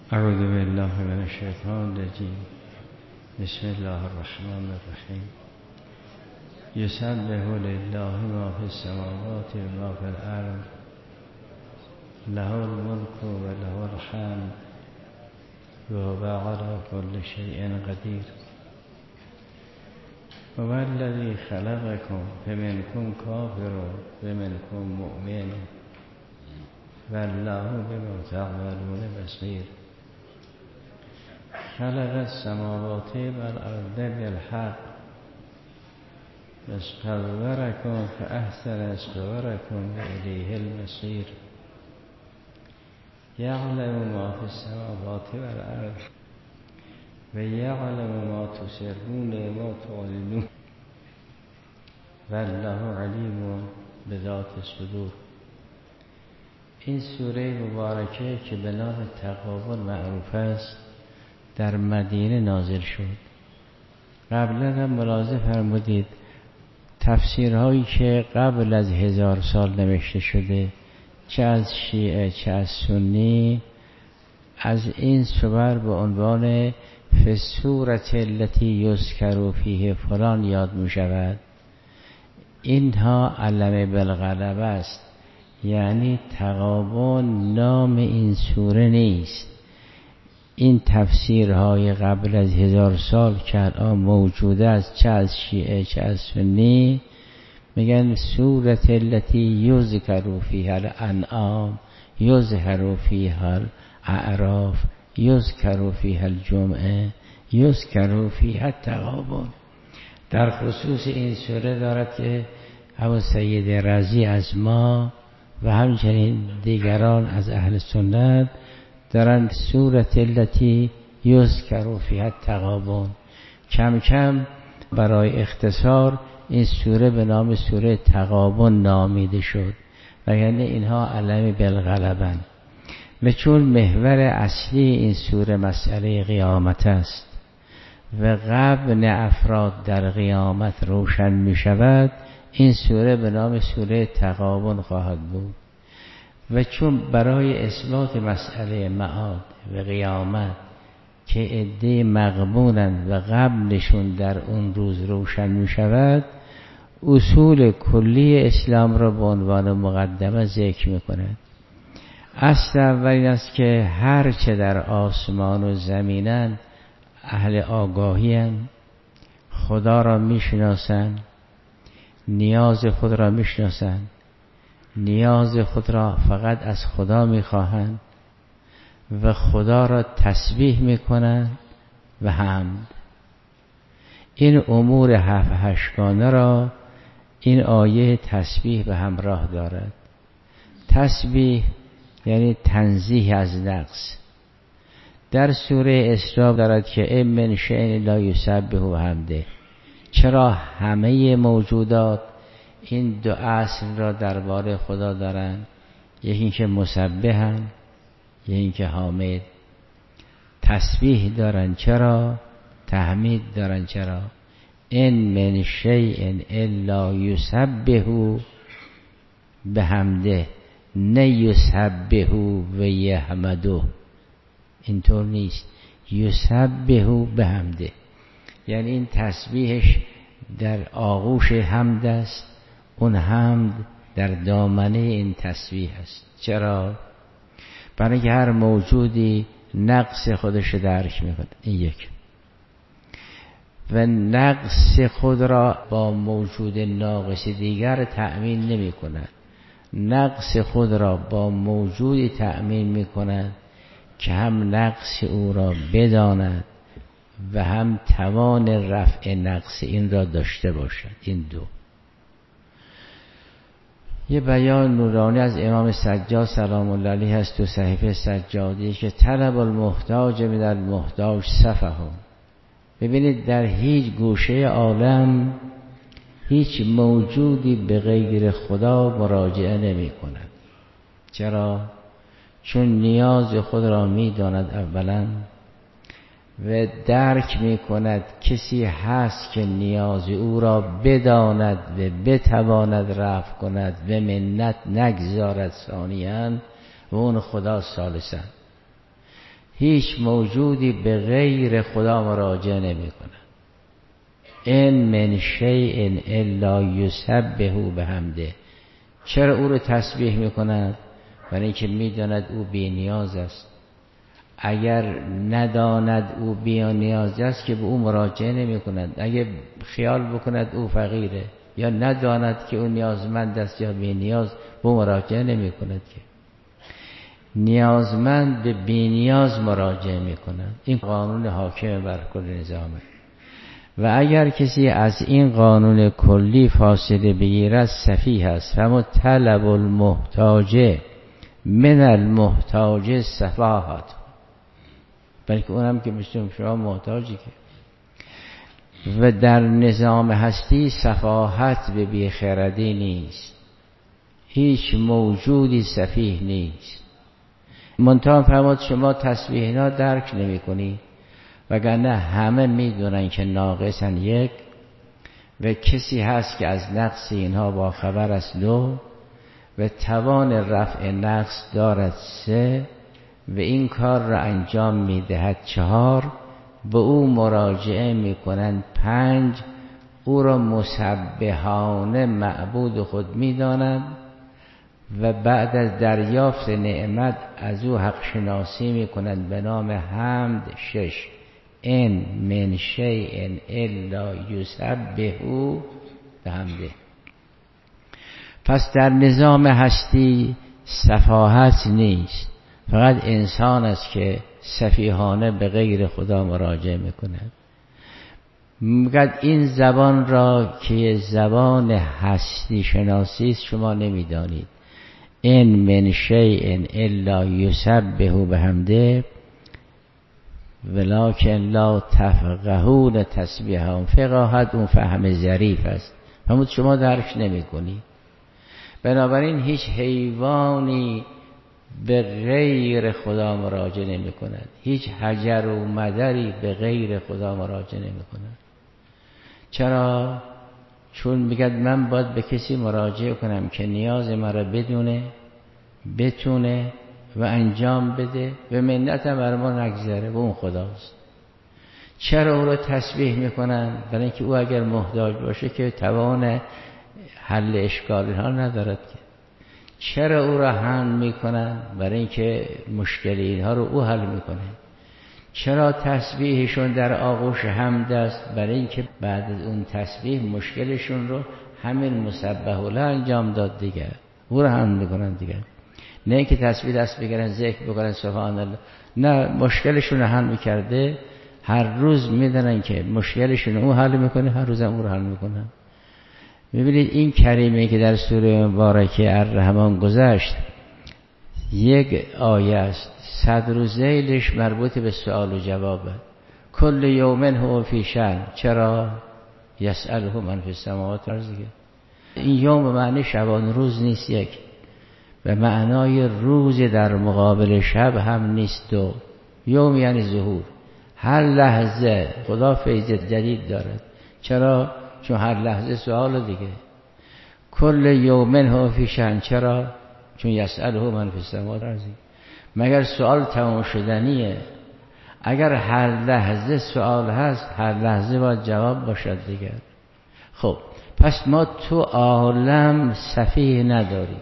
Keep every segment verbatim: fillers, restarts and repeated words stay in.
اعوذ بالله من الشیطان الرجیم. بسم الله الرحمن الرحیم. یسبح لله ما فی السماوات و ما فی الارض له الملک و له الحمد و هو علی کل شیء قدیر. هو الذی خلقکم فمنکم کافر و منکم مؤمن والله بما تعملون بصیر. خلق السماوات والارض بالحق صورکم فاحسن صورکم والیه المصیر. یعلم ما فی السماوات والارض و یعلم ما تسرون و ما تعلنون والله علیم بذات الصدور. این سوره مبارکه که به نام تغابن معروف است در مدینه نازل شد. قبلا هم ملاحظه فرمودید تفسیرهایی که قبل از هزار سال نوشته شده، چه از شیعه چه از سنی، از این سور به عنوان فسورت التي یذکر فیه فلان یاد می شود. اینها علم بالغلبه است، یعنی تغابن نام این سوره نیست. این تفسیرهای قبل از هزار سال که الان موجوده است، چه از شیعه چه از سنی، میگن سورت التي یذکر فیها الانعام، یذکر فیها الاعراف، یذکر فیها الجمعه، یذکر فیها التغابن. در خصوص این سوره دارد که ابو سعید رازی از ما و همچنین دیگران از اهل سنت دارند سورت التي یذکر فیها التغابن. کم کم برای اختصار این سوره به نام سوره تغابن نامیده شد و یعنی اینها علم بالغلبن. و چون محور اصلی این سوره مسئله قیامت است و غبن افراد در قیامت روشن می شود، این سوره به نام سوره تغابن خواهد بود. و چون برای اثبات مسئله معاد و قیامت که عده مغبونند و غبنشون در اون روز روشن می شود، اصول کلی اسلام را به عنوان مقدمه ذکر می کند. اصل اول این است که هر چه در آسمان و زمینند اهل آگاهی هستند، خدا را می شناسند، نیاز خود را می شناسند، نیاز خود را فقط از خدا می خواهند و خدا را تسبیح می کنند و حمد. این امور هفت هشتگانه را این آیه تسبیح به همراه دارد. تسبیح یعنی تنزیه از نقص. در سوره اسراء دارد که ام من شیء لا یسبح بحمده. چرا همه موجودات این دو اصل را درباره خدا دارند؟ یکی این که مسبحند، یکی این که حامد. تسبیح دارن چرا؟ تحمید دارن چرا؟ ان من شیء الا یسبح بحمده، نه یسبح و یحمده. اینطور نیست، یسبح بحمده، یعنی این تسبیحش در آغوش حمد است، اون حمد در دامنه این تسبیح است. چرا؟ برای که هر موجودی نقص خودش درک میکنه. این یک. و نقص خود را با موجود ناقص دیگر تأمین نمی کند. نقص خود را با موجودی تأمین می کند که هم نقص او را بداند و هم توان رفع نقص این را داشته باشد. این دو. یه بیان نورانی از امام سجاد سلام الله علیه هست تو صحیفه سجادی که طلب المحتاج من المحتاج سفه. ببینید در هیچ گوشه عالم هیچ موجودی به غیر خدا مراجعه نمی کند. چرا؟ چون نیاز خود را می داند اولا و درک می کند کسی هست که نیاز او را بداند و بتواند رفع کند و منت نگذارد ثانیاً و اون خدا ثالثاً. هیچ موجودی به غیر خدا مراجعه نمی کند. ان من شیء الا یسبح بحمده. چرا او رو تسبیح می کند؟ برای اینکه می داند او بی نیاز است. اگر نداند او بی نیاز است که به او مراجعه نمی کند. اگر خیال بکند او فقیره یا نداند که او نیازمند است یا بی نیاز، به مراجعه نمی کند. که نیازمند به بی نیاز مراجعه می کند. این قانون حاکم بر کل نظامه. و اگر کسی از این قانون کلی فاصله بگیرد سفیه است. فما طلب المحتاج من المحتاج سفاهت. بلکه اونم که مثل شما محتاجی که. و در نظام هستی سفاهت به بیخردی نیست. هیچ موجودی سفیه نیست. منتها فرمود شما تسبیح اینا درک نمی کنی، وگرنه همه می دونن که ناقصن یک، و کسی هست که از نقص اینها با خبر است دو، و توان رفع نقص دارد سه، و این کار را انجام می دهد چهار، به او مراجعه می کنند پنج، او را مسبحانه معبود خود می دانند و بعد از دریافت نعمت از او حق شناسی می کنند به نام حمد شش. ان من شیء الا یسبح بحمده. پس در نظام هستی سفاهت نیست، فقط انسان است که سفیهانه به غیر خدا مراجعه میکند. میگه این زبان را که زبان هستی شناسی است شما نمیدانید. ان من شیء الا یسبح بحمده ولکن لا تفقهون تسبیحهم. فقاهت اون فهم ظریف است، همون شما درک نمی کنی. بنابراین هیچ حیوانی به غیر خدا مراجعه نمی کند، هیچ حجر و مدری به غیر خدا مراجعه نمی کند. چرا؟ چون میگه من باید به کسی مراجعه کنم که نیاز مرا بدونه، بتونه و انجام بده و منت هم بر ما نگذره، و اون خداست. چرا او رو تسبیح میکنن؟ برای اینکه او اگر محتاج باشه که توان حل اشکال ها ندارد که. چرا او را حمد میکنن؟ برای اینکه مشکل اینها رو او حل میکنه. چرا تسبیحشون در آغوش حمد است؟ برای اینکه بعد از اون تسبیح مشکلشون رو همین مسبح له انجام داد دیگه، او را حمد میکنن دیگه. نه که تسبیح دست بگیرن ذکر بکنن سبحان الله، نه، مشکلشون رو حل میکرده. هر روز میدونن که مشکلشون او حل میکنه، هر روز هم او رو حل میکنن. میبینید این کریمه که در سوره مبارکه الرحمن گذشت یک آیه است، صدر و ذیلش مربوط به سوال و جوابه. کل یوم هو فی شأن. چرا؟ یسأله من فی السماوات والارض. این یوم معنی شبان روز نیست یک، به معنای روز در مقابل شب هم نیست دو. یوم یعنی ظهور، هر لحظه خدا فیض جدید دارد. چرا؟ چون هر لحظه سوال دیگه. کل یوم هو فی شأن. چرا؟ چون یسأله من فی السماوات والارض. مگر سوال تمام شدنیه؟ اگر هر لحظه سوال هست، هر لحظه باید جواب باشد دیگه. خب پس ما تو عالم سفیه نداریم،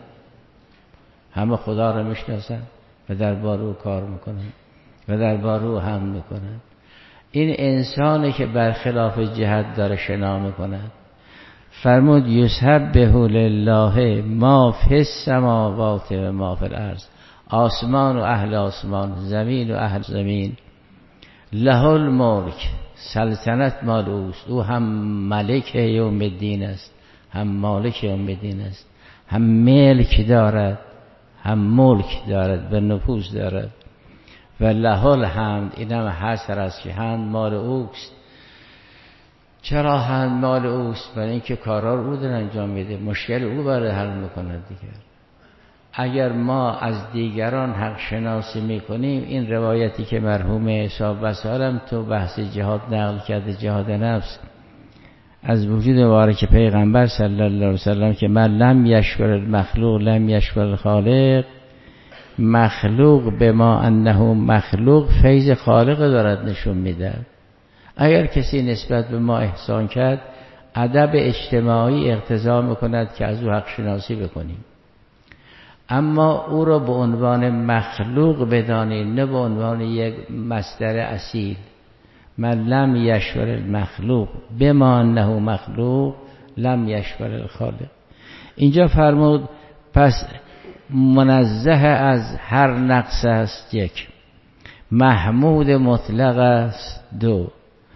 همه خدا را میشناسن و دربار او کار میکنن و دربار او هم میکنن. این انسانی که برخلاف جهت داره شنا میکنن. فرمود یسبح لله ما فی السماوات و ما فی الارض. آسمان و اهل آسمان، زمین و اهل زمین. له الملک، سلطنت مال اوست. او هم ملک یوم الدین است، هم مالک یوم الدین است، هم ملک دارد هم ملک دارد و نفوذ دارد. و له الحمد، اینم حسر است که حمد مال اوست. چرا حمد مال اوست؟ برای اینکه کارا رو او داره انجام میده، مشکل او برای حل میکند دیگر. اگر ما از دیگران حق شناسی میکنیم، این روایتی که مرحوم صاحب وسالم تو بحث جهاد نقل کرده، جهاد نفس، از وجود مبارک پیغمبر صلی الله علیه وسلم که من لم یشکر المخلوق لم یشکر الخالق، مخلوق به ما انه مخلوق فیض خالق دارد نشون میده. اگر کسی نسبت به ما احسان کرد، ادب اجتماعی اقتضا میکند که از او حق شناسی بکنیم، اما او را به عنوان مخلوق بدانید، نه به عنوان یک مصدر اصیل. من لم یشور المخلوق بما انه مخلوق لم یشور الخالق. اینجا فرمود پس منزه از هر نقص است، یک محمود مطلق است، دو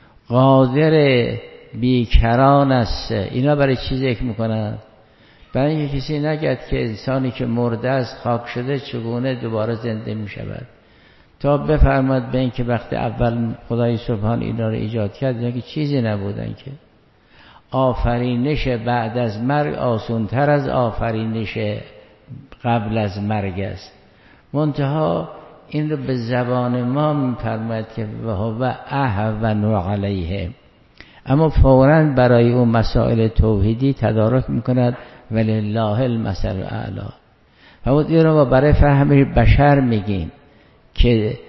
قادر بیکران است. اینا برای چی ذکر میکنن؟ برای اینکه کسی نگد که انسانی که مرده است، خاک شده، چگونه دوباره زنده میشود، تا بفرماد به این که وقتی اول خدای سبحان اینا رو ایجاد کرد اینا که چیزی نبودن، که آفرینش بعد از مرگ آسان‌تر از آفرینش قبل از مرگ است. منتها این رو به زبان ما میفرماید که وهو اهون علیه، اما فوراً برای اون مسائل توحیدی تدارک میکند ولله المثل الاعلی. فرمود این رو برای فهم بشر میگیم که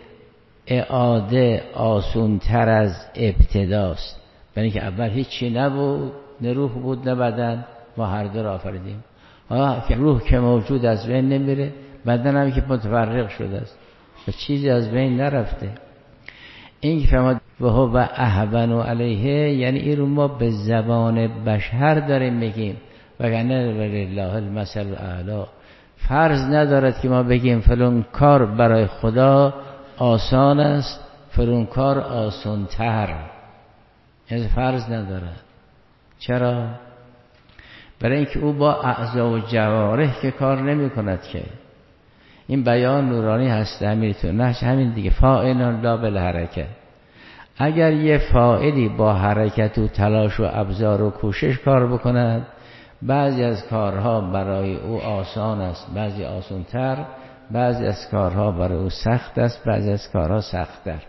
اعاده آسان‌تر از ابتداست، برای که اول هیچی نبود، نه روح بود نه بدن، ما هر دو را آفریدیم. روح که موجود از بین نمیره، بدن هم که متفرق شده است و چیزی از بین نرفته. این که فرمود و هو اهون علیه، یعنی این رو ما به زبان بشر داریم میگیم، وگرنه ولله المثل الاعلی. فرض ندارد که ما بگیم فلان کار برای خدا آسان است، فلان کار آسان تر، یعنی فرض ندارد. چرا؟ برای اینکه او با اعضا و جوارح که کار نمی کند که. این بیان نورانی هست امیرتون نهش همین دیگه، فاعل لا بالحرکت. اگر یه فاعلی با حرکت و تلاش و ابزار و کوشش کار بکند، بعضی از کارها برای او آسان است، بعضی آسان تر، بعضی از کارها برای او سخت است، بعضی از کارها سخت تر.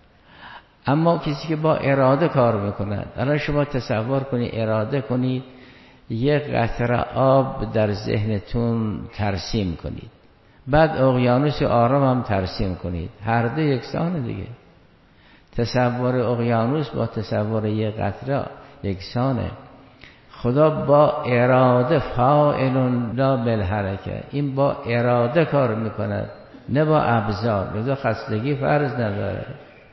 اما کسی که با اراده کار میکند، الان شما تصور کنید، اراده کنید یک قطره آب در ذهنتون ترسیم کنید، بعد اقیانوس آرام هم ترسیم کنید، هر دو یکسانه دیگه. تصور اقیانوس با تصور یک قطره یکسانه. خدا با اراده فاعل لا بالحرکه، این با اراده کار میکند نه با ابزار، لذا خستگی فرض نداره.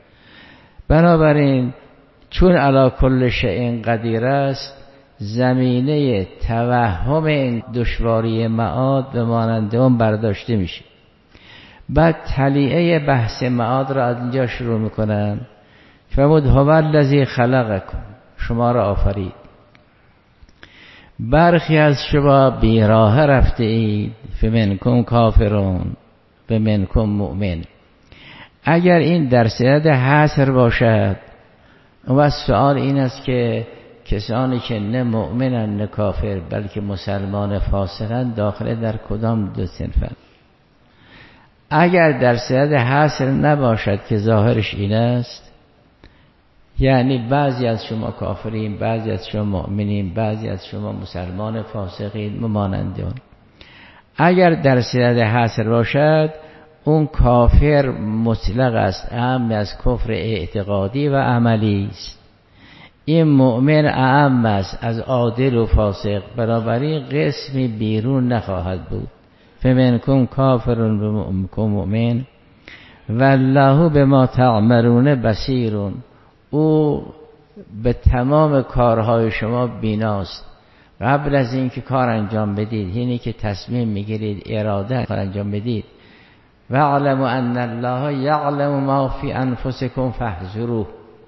بنابراین چون علی کل شیء قدیر است، زمینه توهم این دشواری معاد به مانند اون برداشته میشه. بعد تلیعه بحث معاد را از اینجا شروع میکنن. فرمود هو الذی خلقکم، شما را آفرید. برخی از شما بیراه رفته اید، فمنکم کافرون فمنکم مؤمن. اگر این در صدد حصر باشد، و سوال این است که کسانی که نه مؤمنن نه کافر بلکه مسلمان فاسقن داخل در کدام دو صنفن؟ اگر در صدد حصر نباشد که ظاهرش این است، یعنی بعضی از شما کافرین، بعضی از شما مؤمنین، بعضی از شما مسلمان فاسقین ممانند اون. اگر در صدد حصر باشد، اون کافر مطلق است، اعم از کفر اعتقادی و عملی است. این مؤمن اعم است از عادل و فاسق، بنابراین قسمی بیرون نخواهد بود. فمنکم کافرون و منکم مؤمن والله بما تعملون بصیر. او به تمام کارهای شما بیناست. قبل از اینکه کار انجام بدید، اینی که تصمیم میگیرید اراده کار انجام بدید، واعلموا ان الله یعلم ما فی انفسکم فاحذروه.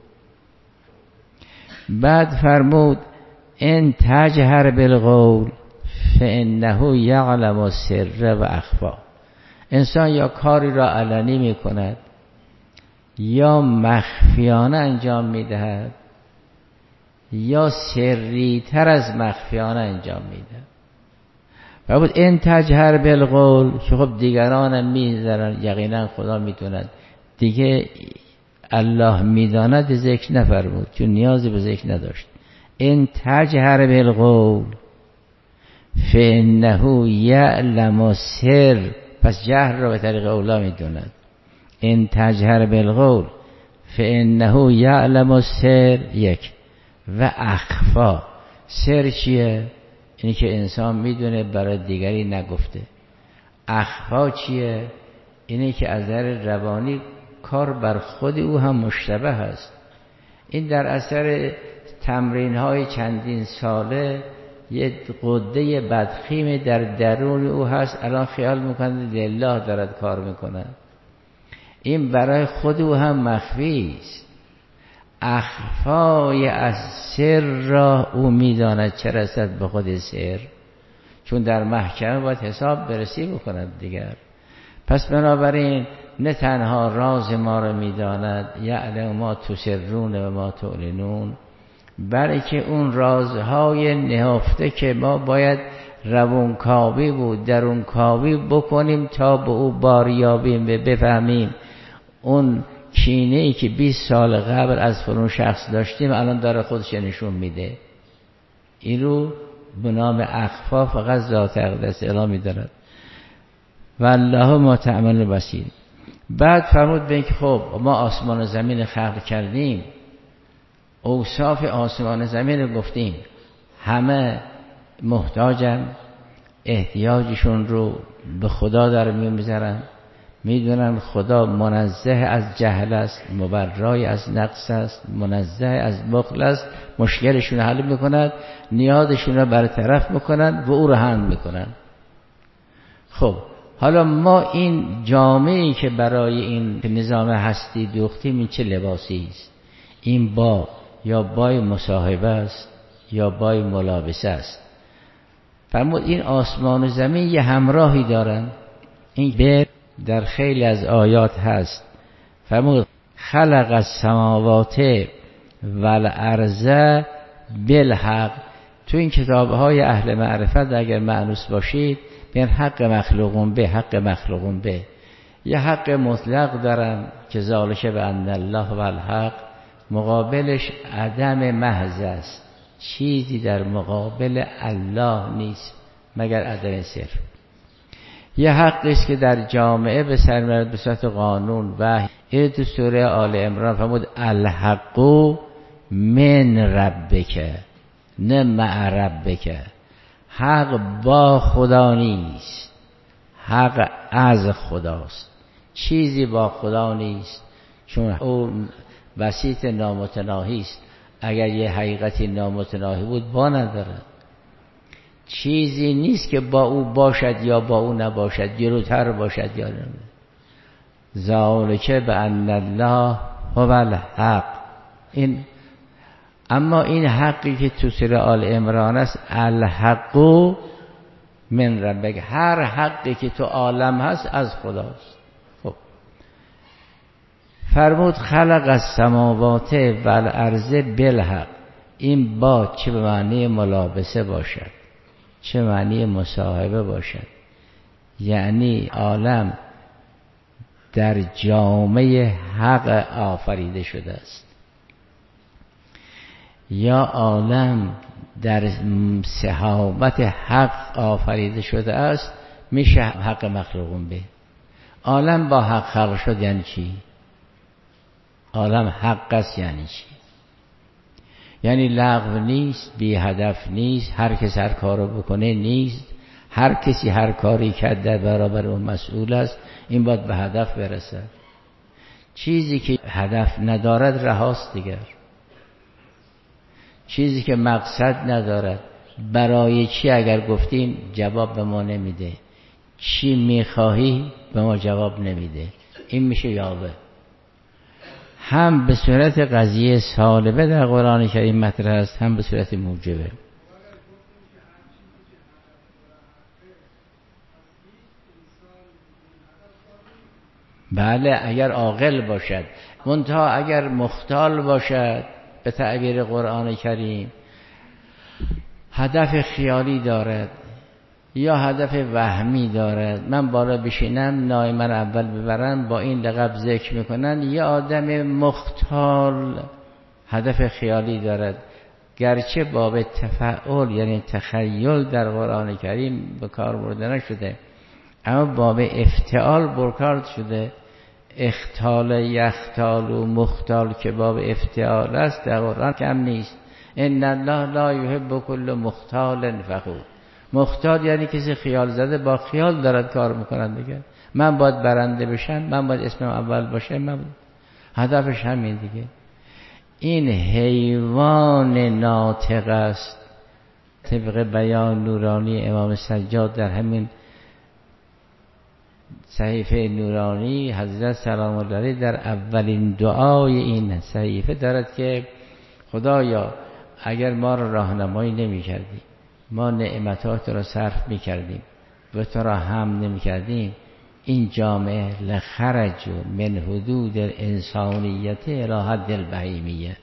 بعد فرمود ان تجهر بالقول فانه یعلم السر و اخفا. انسان یا کاری را علنی میکند یا مخفیانه انجام میدهد یا سری تر از مخفیانه انجام میدهد. فرمود ان تجهر بالقول، که خب دیگران هم میذارن، یقینا خدا میدوند دیگه، الله میداند ذکر نفرمود چون نیازی به ذکر نداشت. ان تجهر بالقول فانه یعلم السر پس جهر را به طریق اولا میدوند. ان تجهر بالقول فانه یعلم السر، یک، و اخفا. سر چیه؟ اینی که انسان میدونه برای دیگری نگفته. اخفا چیه؟ اینی که از نظر روانی کار بر خود او هم مشتبه هست. این در اثر تمرین های چندین ساله یه قده بدخیم در درون او هست. الان خیال میکنه لله دارد کار میکنه. این برای خود او هم مخفی است. اخفای از سر را او میداند چه رسد به خود سر، چون در محکمه باید حساب برسی بکند دیگر. پس بنابراین نه تنها راز ما را میداند، یعلم ما تسرون و ما تعلنون، بلکه اون رازهای نهفته که ما باید روانکاوی بود درونکاوی بکنیم تا به او باریابیم و بفهمیم اون کینه ای که بیست سال قبل از فلان شخص داشتیم الان داره خودش نشون میده. این رو به نام اخفا فقط ذات اقدس اعلام می‌دارد. والله ما تعمل بصیر. بعد فرمود به اینکه خب ما آسمان و زمین خلق کردیم، اوصاف آسمان و زمین رو گفتیم، همه محتاجن، احتیاجشون رو به خدا در میذارن، میدونن خدا منزه از جهل است، مبرای از نقص است، منزه از بخل است، مشکلشون حل میکند، نیازشون رو برطرف میکنن و او رو حل میکنن. خب حالا ما این جامعه‌ای که برای این نظام هستی دوختیم این چه لباسی است؟ این با یا بای مصاحبه است یا بای ملابسه است. فرمود این آسمان و زمین یه همراهی دارن. این به در خیلی از آیات هست. فرمود خلق السماوات والارض بالحق. تو این کتاب‌های اهل معرفت اگر مأنوس باشید بین حق مخلوقون به حق مخلوقون به، یه حق مطلق دارن که ذالک بأن الله والحق، مقابلش عدم محض است، چیزی در مقابل الله نیست مگر عدم صرف. یه حقی است که در جامعه به سر می‌برد به صورت قانون و این تو سوره آل عمران فرمود الحق من ربک نه مع ربک. حق با خدا نیست، حق از خداست. چیزی با خدا نیست چون اون وسیط نامتناهی است. اگر یه حقیقتی نامتناهی بود با نداره. چیزی نیست که با او باشد یا با او نباشد، جلوتر باشد یا نه. ذالک بأن الله هو الحق. این اما این حقی که تو سوره آل عمران است الحق من ربک، هر حقی که تو عالم هست از خداست. خب فرمود خلق السماوات والارض بالحق. این با چه به معنی ملابسه باشد چه معنی مصاحبه باشد، یعنی عالم در جامعه حق آفریده شده است یا عالم در صحابت حق آفریده شده است، میشه حق مخلوقون به. عالم با حق خلق شد یعنی چی؟ عالم حق است یعنی چی؟ یعنی لغو نیست، بی هدف نیست، هر کس هر کارو بکنه نیست، هر کسی هر کاری کرد در برابر اون مسئول است. این باید به هدف برسه. چیزی که هدف ندارد رهاست دیگر. چیزی که مقصد ندارد برای چی اگر گفتیم جواب به ما نمیده، چی میخواهی به ما جواب نمیده. این میشه یاوه. هم به صورت قضیه سالبه در قرآن کریم مطرح است، هم به صورت موجبه. بله اگر عاقل باشد، منتها اگر مختال باشد به تعبیر قرآن کریم هدف خیالی دارد یا هدف وهمی دارد، من بالا بشینم نای من اول ببرن با این لقب ذکر میکنن، یا آدم مختال هدف خیالی دارد. گرچه باب تفعول یعنی تخیل در قرآن کریم به کار برده نشده، اما باب افتعال برکارد شده. اختال یختال و مختال که باب افتعال است در قرآن کم نیست. ان الله لا یحب کل مختال فخور. مختال یعنی کسی خیال زده با خیال دارد کار میکنن دیگه. من باید برنده بشم، من باید اسمم اول باشه، من باید. هدفش همین دیگه. این حیوان ناطق است. طبق بیان نورانی امام سجاد در همین صحیفه نورانی حضرت سلام الله علیه در اولین دعای این صحیفه دارد که خدایا اگر ما را راهنمایی نمی کردی، ما نعمتات را صرف می کردیم و تو را هم نمی کردیم، این جامعه لخرج من حدود الانسانیت الی حد البهیمیه.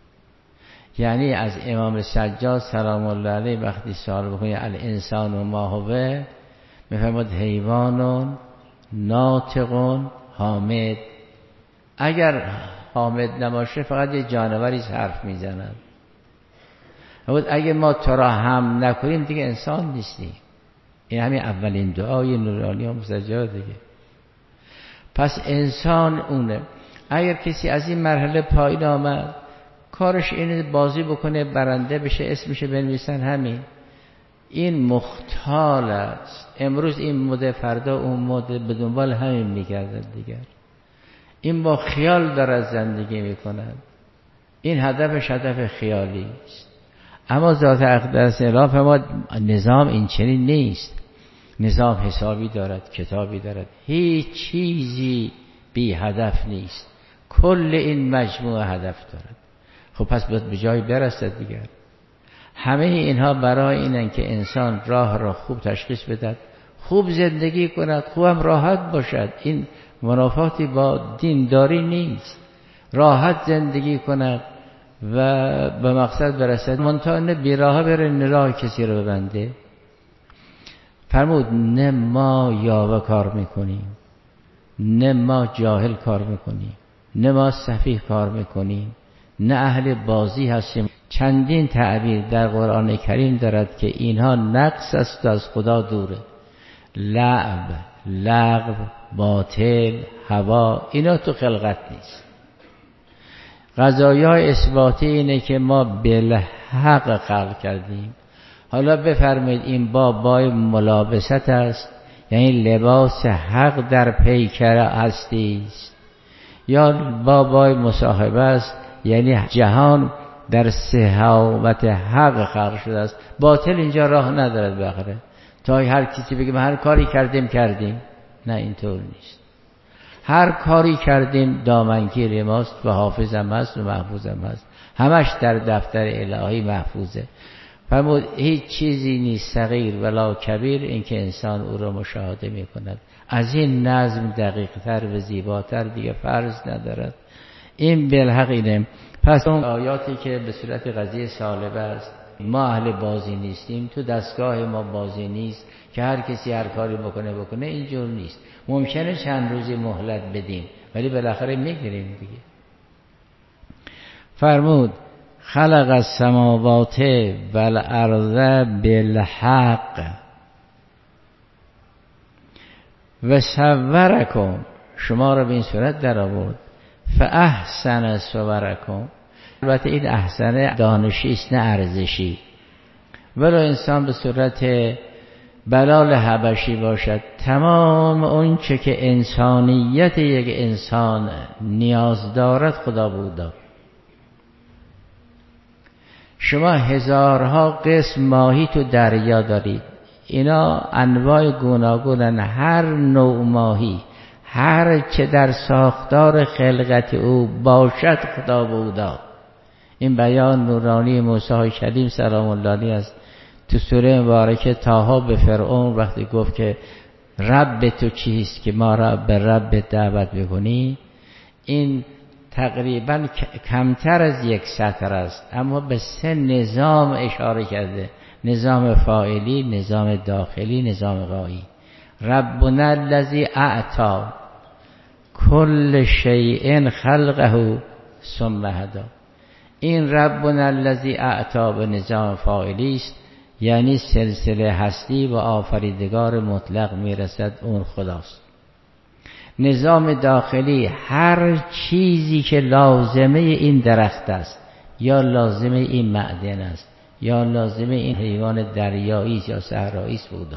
یعنی از امام سجاد سلام الله علیه وقتی سوال بکنید الانسان و ما هو، میفهمد حیوان ناطقون حامد. اگر حامد نباشه فقط یه جانوری حرف میزنند. اگه ما تو را هم نکنیم دیگه انسان نیستیم. این همین اولین دعای نورانی هم سجاد دیگه. پس انسان اونه. اگر کسی از این مرحله پایین آمد کارش اینه بازی بکنه برنده بشه اسمش بنویسن همین. این مختال است. امروز این مده فردا اون مده به دنبال همین میگردن دیگر. این با خیال داره زندگی میکنند. این هدفش هدف خیالی است. اما ذات اقدس اله فرمود نظام این چنین نیست. نظام حسابی دارد، کتابی دارد، هیچ چیزی بی هدف نیست. کل این مجموعه هدف دارد. خب پس باید به جایی برسد دیگر. همه اینها برای اینن که انسان راه را خوب تشخیص بدهد، خوب زندگی کند، خوبم راحت باشد. این منافاتی با دینداری نیست. راحت زندگی کند و به مقصد برسد. منتها نه بیراه بره نه راه کسی رو ببنده. فرمود نه ما یاوه کار میکنیم، نه ما جاهل کار میکنیم، نه ما سفیه کار میکنیم، نه اهل بازی هستیم. چندین تعبیر در قرآن کریم دارد که اینها نقص است و از خدا دوره. لعب، لغو، باطل، هوا، اینا تو خلقت نیست. قضایای اثباتی اینه که ما بالحق خلق کردیم. حالا بفرمایید این بابای ملابست است، یعنی لباس حق در پیکر هستی است، یا بابای مصاحبه است، یعنی جهان در صحابت حق خلق شده است. باطل اینجا راه ندارد بخره تا هر کسی بگه هر کاری کردیم کردیم. نه اینطور نیست. هر کاری کردیم دامنگیر ماست و حافظم هست و محفوظم هست. همش در دفتر الهی محفوظه. فرمود هیچ چیزی نیست صغیر ولا کبیر این که انسان او را مشاهده می کند. از این نظم دقیق تر و زیباتر دیگه فرض ندارد. این بالحق اینه. پس اون آیاتی که به صورت قضیه سالبه است، ما اهل بازی نیستیم، تو دستگاه ما بازی نیست که هر کسی هر کاری بکنه بکنه، اینجور نیست. ممکنه چند روزی مهلت بدیم ولی بالاخره میگیریم دیگه. فرمود خلق السماوات والارض بالحق و صورکم، شما را به این صورت در آورد، فاحسن صورکم. البته این احسن دانشی است نه ارزشی. ولو انسان به صورت بلال حبشی باشد، تمام اون چه که انسانیت یک انسان نیاز دارد خدا بود داد. شما هزارها قسم ماهی تو دریا دارید، اینا انواع گوناگونن. هر نوع ماهی هر چه در ساختار خلقت او باشد خدا بود داد. این بیان نورانی موسی کلیم سلام الله علیه است. تو سوره مبارکه طه به فرعون وقتی گفت که رب تو چیست که ما را به رب دعوت بکنی، این تقریبا کمتر از یک سطر است، اما به سه نظام اشاره کرده: نظام فاعلی، نظام داخلی، نظام غایی. ربنا الذی اعطی کل شیء خلقه ثم هدی. این ربنا الذی اعطی به نظام فاعلی است، یعنی سلسله هستی و آفریدگار مطلق میرسد، اون خداست. نظام داخلی هر چیزی که لازمه این درخت است یا لازمه این معدن است یا لازمه این حیوان دریایی یا صحرایی است بودا.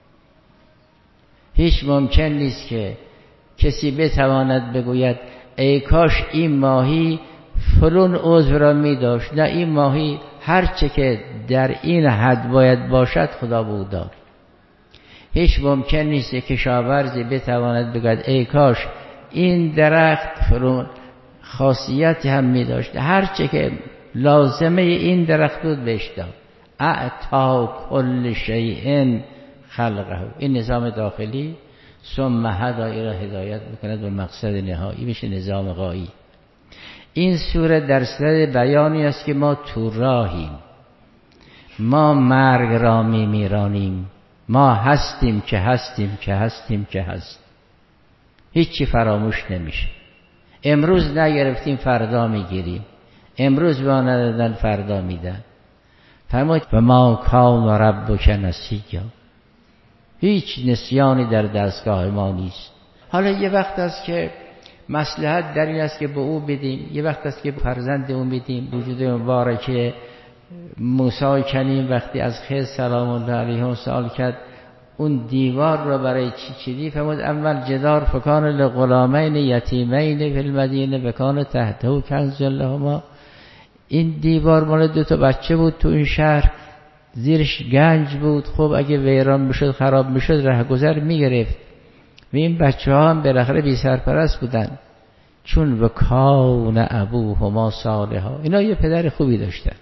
هیچ ممکن نیست که کسی بتواند بگوید ای کاش این ماهی فلان عضو را می داشت. نه، این ماهی هر چه که در این حد باید باشد خدا بودا. هیچ ممکن نیست که کشاورزی بتواند بگوید ای کاش این درخت فلان خاصیت هم می داشت، هر چه که لازمه این درخت بود بهش داد. اعطا کل شیء خلقه. این نظام داخلی ثم هدی را هدایت میکند به مقصد نهایی، بشه نظام غایی. این سوره در صدد بیانی است که ما تو راهیم، ما مرگ را میمیرانیم، ما هستیم که هستیم که هستیم که هست. هیچی فراموش نمیشه. امروز نگرفتیم فردا میگیریم، امروز به آن ندادن فردا میدن. فرمود و ما کان ربک نسیا. هیچ نسیانی در دستگاه ما نیست. حالا یه وقت است که مصلحت در این است که به او بدیم، یه وقت است که فرزند او بدیم. وجود مبارک موسی کنیم وقتی از خضر سلام الله علیه سوال کرد اون دیوار را برای چی چیدی؟ فرمود اول جدار فکان لغلامین یتیمین فی المدینه بکان تحته کنز لهما. این دیوار مال دو تا بچه بود تو این شهر، زیرش گنج بود. خب اگه ویران میشد خراب میشد رهگذر میگرفت. و این بچه ها هم بالاخره بی سرپرست بودن، چون و کان ابوهما صالحا. اینا یه پدر خوبی داشتن.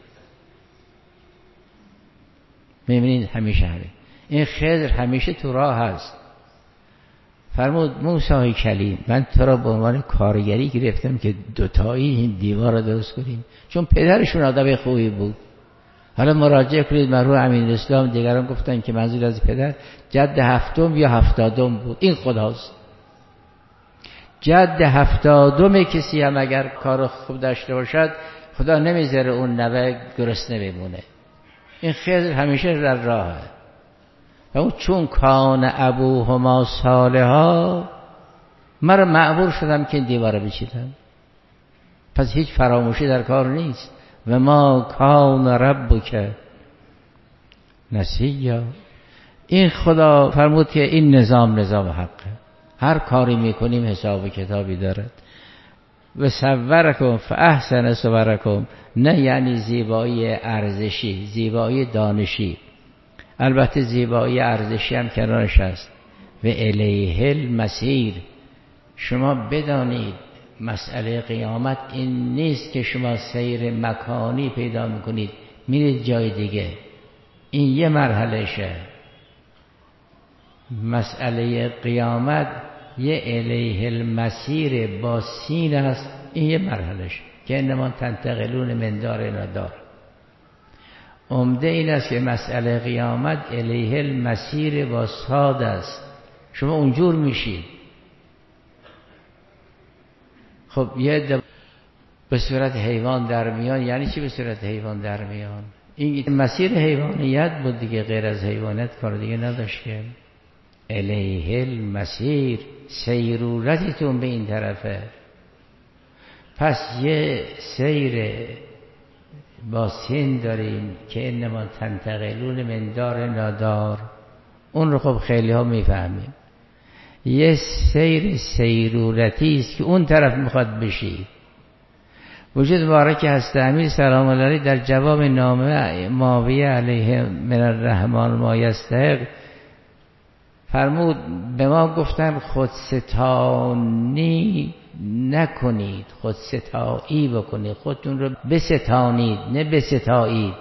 میبینید همیشه همین. این خضر همیشه تو راه هست. فرمود موسی کلیم من تو را به عنوان کارگری گرفتم که دوتایی این دیوار را درست کنیم، چون پدرشون آدم خوبی بود. حالا مراجعه کنید مرحوم امین اسلام دیگران گفتن که منظور از پدر جد هفتم یا هفتادم بود. این خداست. جد هفتادم کسی هم اگر کار خوب داشته باشد خدا نمیذاره اون نوه گرسنه بمونه. این خضر همیشه در راهه. و اون چون کان ابوهما صالحا، من معمور شدم که این دیواره بچیدم. پس هیچ فراموشی در کار نیست. و ما کان ربک نسیا. این خدا فرمود که این نظام نظام حقه، هر کاری میکنیم حساب و کتابی دارد. و صورکم فاحسن صورکم، نه یعنی زیبایی ارزشی، زیبایی دانشی. البته زیبایی ارزشی هم کنارش هست. و الیه المصیر. شما بدانید مسئله قیامت این نیست که شما سیر مکانی پیدا میکنید میرید جای دیگه. این یه مرحله شه. مسئله قیامت یه الیه المصیر با سین است. این یه مرحله شه که انما تنتقلون من دار الی دار. عمده این است که مسئله قیامت الیه المصیر با صاد است. شما اونجور میشید. خب یه به صورت حیوان در میان. یعنی چی به صورت حیوان در میان؟ این مسیر حیوانیت بود دیگه، غیر از حیوانیت کار دیگه نداشت که. الیه المصیر، سیرورتتون به این طرفه. پس یه سیر با سین داریم که انما تنتقلون من دار نادار. اون رو خب خیلی ها میفهمیم. یه سیر سیرورتی است که اون طرف میخواد بشی. وجود مبارک هست امیر سلام الله علیه در جواب نامه معاویه علیه من الرحمن ما یستحق فرمود به ما گفتن خودستانی نکنید، خودستایی بکنید، خودتون رو بستانید نه بستایید.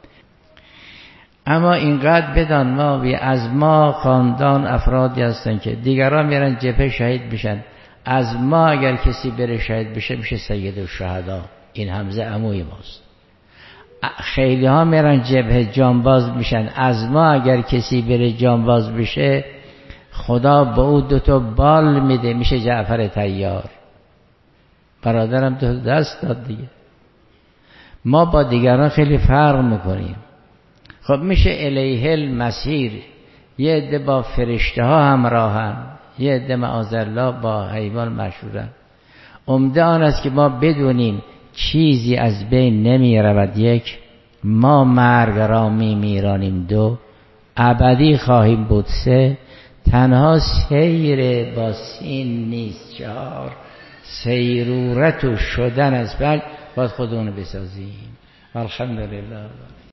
اما اینقدر بدان ما و از ما خاندان افرادی هستن که دیگران میرن جبهه شهید بشن، از ما اگر کسی بره شهید بشه میشه سید الشهدا. این حمزه عموی ماست. خیلی ها میرن جبهه جانباز میشن، از ما اگر کسی بره جانباز بشه خدا به او دوتا بال میده میشه جعفر طیار. برادرم دو دست داد دیگه. ما با دیگران خیلی فرق میکنیم. خب میشه الیه المسیر، یه عده با فرشته ها همراهن، یه عده معاذالله با حیوان مشهورن. عمده آن است که ما بدونیم چیزی از بین نمی رود، یک، ما مرگ را می میرانیم، دو، ابدی خواهیم بود، سه، تنها سیر با سین نیست، چهار، سیرورت و شدن است، بل باید خودمون بسازیم. الحمدلله.